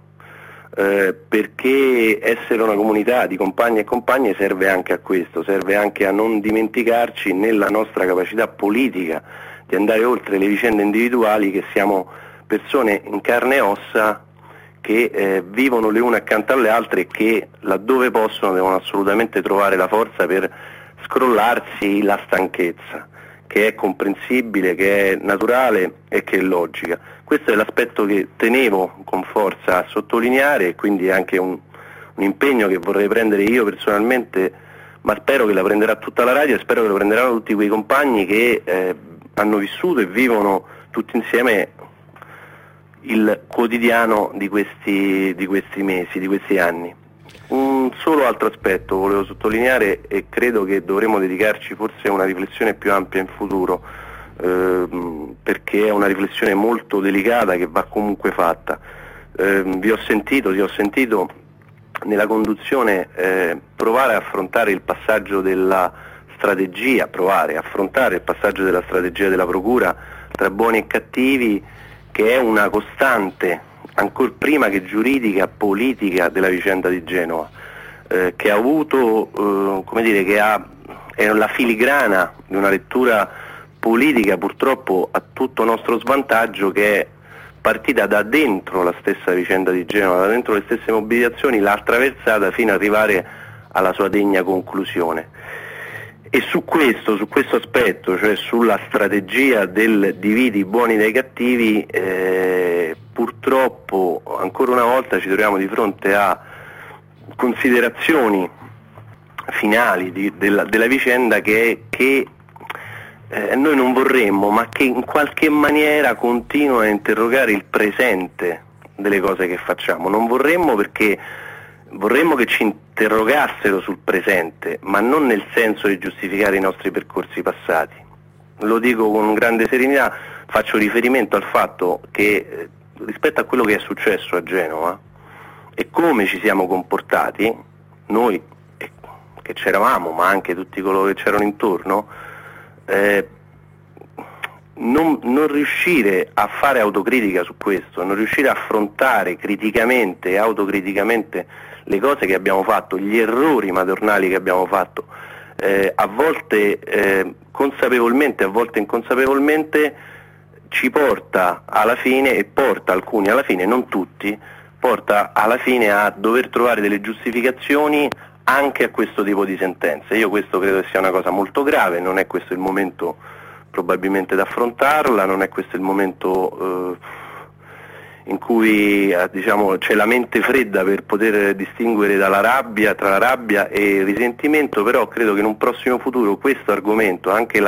perché essere una comunità di compagni e compagne serve anche a questo, serve anche a non dimenticarci nella nostra capacità politica di andare oltre le vicende individuali, che siamo persone in carne e ossa che vivono le une accanto alle altre e che laddove possono devono assolutamente trovare la forza per scrollarsi la stanchezza, che è comprensibile, che è naturale e che è logica. Questo è l'aspetto che tenevo con forza a sottolineare e quindi anche un impegno che vorrei prendere io personalmente, ma spero che la prenderà tutta la radio e spero che lo prenderanno tutti quei compagni che hanno vissuto e vivono tutti insieme il quotidiano di questi mesi, di questi anni. Un solo altro aspetto volevo sottolineare e credo che dovremo dedicarci forse a una riflessione più ampia in futuro, perché è una riflessione molto delicata che va comunque fatta. Vi ho sentito nella conduzione provare a affrontare il passaggio della strategia, della procura tra buoni e cattivi, che è una costante ancora prima che giuridica, politica della vicenda di Genova, che ha avuto, è la filigrana di una lettura politica purtroppo a tutto nostro svantaggio, che è partita da dentro la stessa vicenda di Genova, da dentro le stesse mobilitazioni, l'ha attraversata fino ad arrivare alla sua degna conclusione. E su questo aspetto, cioè sulla strategia del dividi i buoni dai cattivi, purtroppo ancora una volta ci troviamo di fronte a considerazioni finali della vicenda che noi non vorremmo, ma che in qualche maniera continua a interrogare il presente delle cose che facciamo. Non vorremmo, perché vorremmo che ci interrogassero sul presente, ma non nel senso di giustificare i nostri percorsi passati. Lo dico con grande serenità, faccio riferimento al fatto che rispetto a quello che è successo a Genova e come ci siamo comportati, noi che c'eravamo, ma anche tutti coloro che c'erano intorno, non riuscire a fare autocritica su questo, non riuscire a affrontare criticamente e autocriticamente le cose che abbiamo fatto, gli errori madornali che abbiamo fatto, a volte consapevolmente, a volte inconsapevolmente, ci porta alla fine, e porta alcuni alla fine, non tutti, porta alla fine a dover trovare delle giustificazioni anche a questo tipo di sentenze. Io questo credo sia una cosa molto grave, non è questo il momento probabilmente da affrontarla, non è questo il momento in cui c'è la mente fredda per poter distinguere tra la rabbia e il risentimento, però credo che in un prossimo futuro questo argomento, anche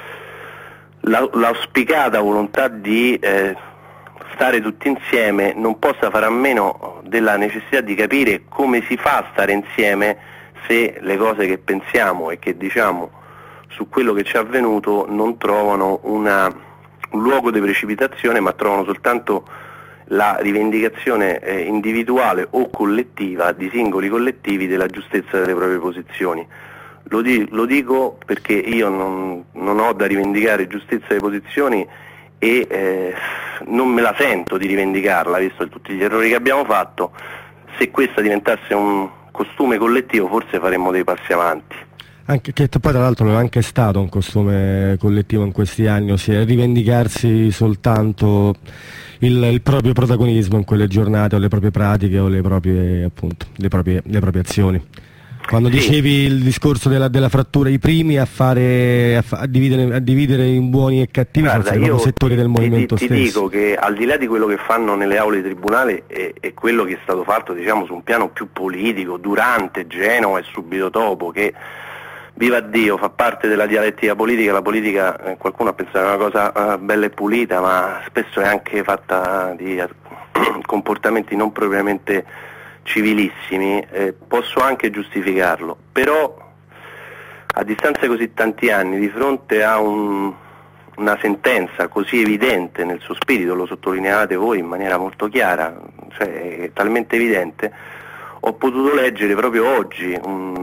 l'auspicata volontà di stare tutti insieme, non possa fare a meno della necessità di capire come si fa a stare insieme se le cose che pensiamo e che diciamo su quello che ci è avvenuto non trovano un luogo di precipitazione, ma trovano soltanto la rivendicazione individuale o collettiva di singoli collettivi della giustezza delle proprie posizioni. Lo dico perché io non ho da rivendicare giustezza delle posizioni e non me la sento di rivendicarla, visto tutti gli errori che abbiamo fatto. Se questa diventasse un costume collettivo forse faremmo dei passi avanti. Anche che poi tra l'altro non è anche stato un costume collettivo in questi anni, ossia rivendicarsi soltanto il proprio protagonismo in quelle giornate, o le proprie pratiche, o le proprie azioni. Quando dicevi il discorso della frattura, i primi a dividere in buoni e cattivi, guarda, sono settori del movimento stesso. Ti dico che al di là di quello che fanno nelle aule di tribunale e quello che è stato fatto su un piano più politico durante Genova e subito dopo, che viva Dio fa parte della dialettica politica, la politica qualcuno ha pensato è una cosa bella e pulita, ma spesso è anche fatta di comportamenti non propriamente civilissimi, posso anche giustificarlo, però a distanza di così tanti anni, di fronte a una sentenza così evidente nel suo spirito, lo sottolineavate voi in maniera molto chiara, cioè è talmente evidente, ho potuto leggere proprio oggi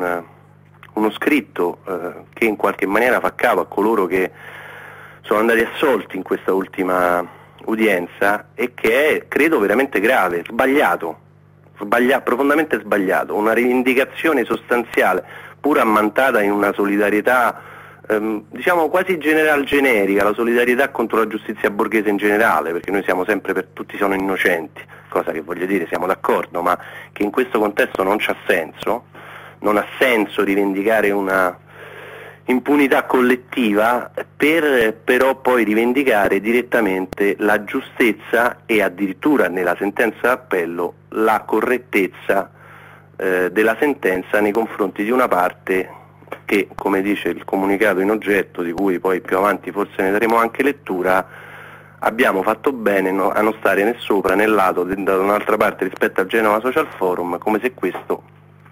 uno scritto che in qualche maniera fa capo a coloro che sono andati assolti in questa ultima udienza e che è, credo, veramente grave, profondamente sbagliato, una rivendicazione sostanziale, pur ammantata in una solidarietà quasi generica, la solidarietà contro la giustizia borghese in generale, perché noi siamo sempre per tutti sono innocenti, cosa che voglio dire siamo d'accordo, ma che in questo contesto non c'ha senso, non ha senso rivendicare una impunità collettiva per però poi rivendicare direttamente la giustezza e addirittura nella sentenza d'appello la correttezza della sentenza nei confronti di una parte che, come dice il comunicato in oggetto, di cui poi più avanti forse ne daremo anche lettura, abbiamo fatto bene a non stare né sopra né lato da un'altra parte rispetto al Genova Social Forum, come se questo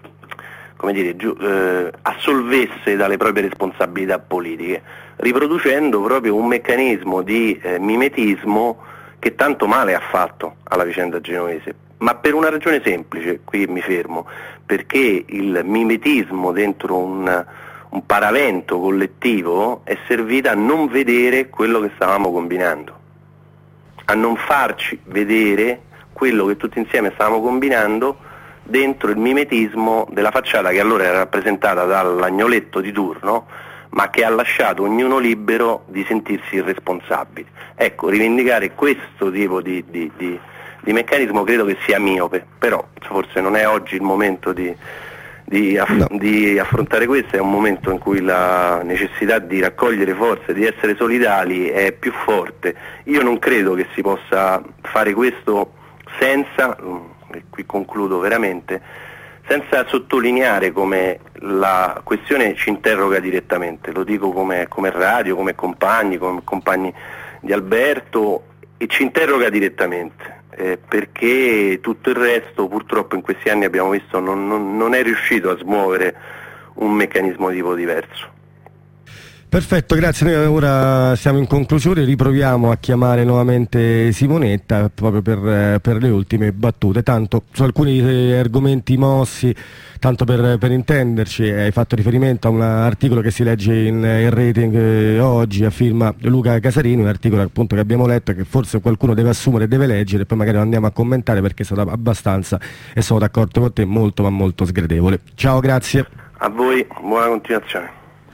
assolvesse dalle proprie responsabilità politiche, riproducendo proprio un meccanismo di mimetismo che tanto male ha fatto alla vicenda genovese, ma per una ragione semplice, qui mi fermo, perché il mimetismo dentro un paravento collettivo è servito a non vedere quello che stavamo combinando, a non farci vedere quello che tutti insieme stavamo combinando dentro il mimetismo della facciata che allora era rappresentata dall'agnoletto di turno, ma che ha lasciato ognuno libero di sentirsi irresponsabili. Ecco, rivendicare questo tipo di meccanismo credo che sia miope, però forse non è oggi il momento di affrontare questo, è un momento in cui la necessità di raccogliere forze, di essere solidali è più forte. Io non credo che si possa fare questo senza, e qui concludo veramente, senza sottolineare come la questione ci interroga direttamente, lo dico come radio, come compagni di Alberto, e ci interroga direttamente. Perché tutto il resto purtroppo in questi anni abbiamo visto non è riuscito a smuovere un meccanismo di tipo diverso. Perfetto, grazie. Noi ora siamo in conclusione, riproviamo a chiamare nuovamente Simonetta proprio per le ultime battute, tanto su alcuni argomenti mossi, tanto per intenderci. Hai fatto riferimento a un articolo che si legge in rating oggi a firma Luca Casarini, un articolo appunto che abbiamo letto e che forse qualcuno deve assumere e deve leggere, poi magari lo andiamo a commentare perché è stato abbastanza, e sono d'accordo con te, molto ma molto sgradevole. Ciao, grazie. A voi, buona continuazione.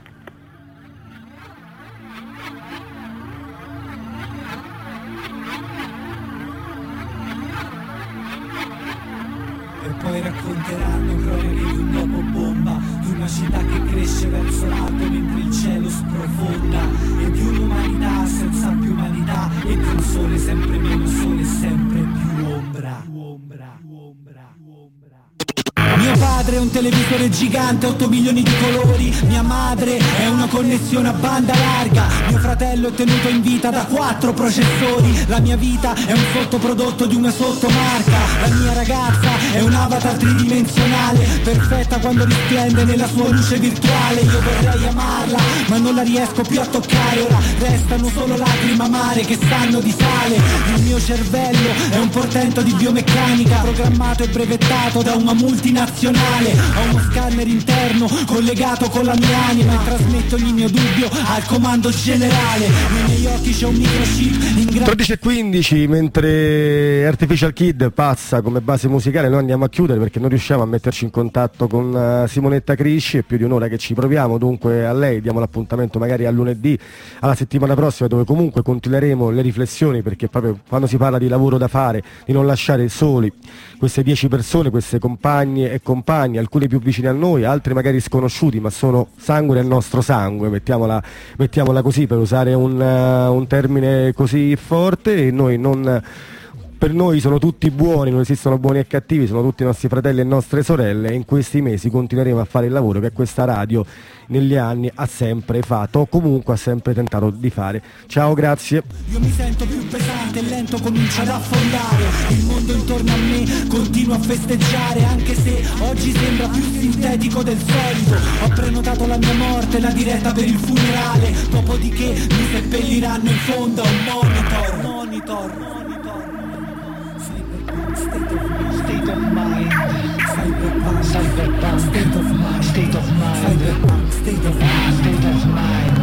Poi racconteranno cronache di un dopo bomba, di una città che cresce verso l'alto mentre il cielo sprofonda, e di un'umanità senza più umanità, e di un sole sempre meno sole e sempre più ombra. Mio padre è un televisore gigante, 8 milioni di colori. Mia madre è una connessione a banda larga. Mio fratello è tenuto in vita da 4 processori. La mia vita è un sottoprodotto di una sottomarca. La mia ragazza è un avatar tridimensionale, perfetta quando risplende nella sua luce virtuale. Io vorrei amarla, ma non la riesco più a toccare. Ora restano solo lacrime amare che sanno di sale. Il mio cervello è un portento di biomeccanica, programmato e brevettato da una multinazionale. Ho uno scanner interno collegato con la mia anima e trasmetto ogni mio dubbio al comando generale. Nei miei occhi c'è un microchip in grado. 13:15, mentre Artificial Kid passa come base musicale, noi andiamo a chiudere perché non riusciamo a metterci in contatto con Simonetta Crisci. È più di un'ora che ci proviamo, dunque a lei diamo l'appuntamento magari a lunedì, alla settimana prossima, dove comunque continueremo le riflessioni, perché proprio quando si parla di lavoro da fare, di non lasciare soli queste 10 persone, queste compagne e compagni, alcuni più vicini a noi, altri magari sconosciuti, ma sono sangue nel nostro sangue, mettiamola così, per usare un termine così forte. E noi non, per noi sono tutti buoni, non esistono buoni e cattivi, sono tutti nostri fratelli e nostre sorelle, e in questi mesi continueremo a fare il lavoro che questa radio negli anni ha sempre fatto, o comunque ha sempre tentato di fare. Ciao, grazie. Io mi sento più pesante e lento comincia ad affondare. Il mondo intorno a me continua a festeggiare, anche se oggi sembra più sintetico del solito. Ho prenotato la mia morte, la diretta per il funerale, dopodiché mi seppelliranno in fondo a un monitor. State of mind. Cyberpunk. State of mind. Cyberpunk. State of mind.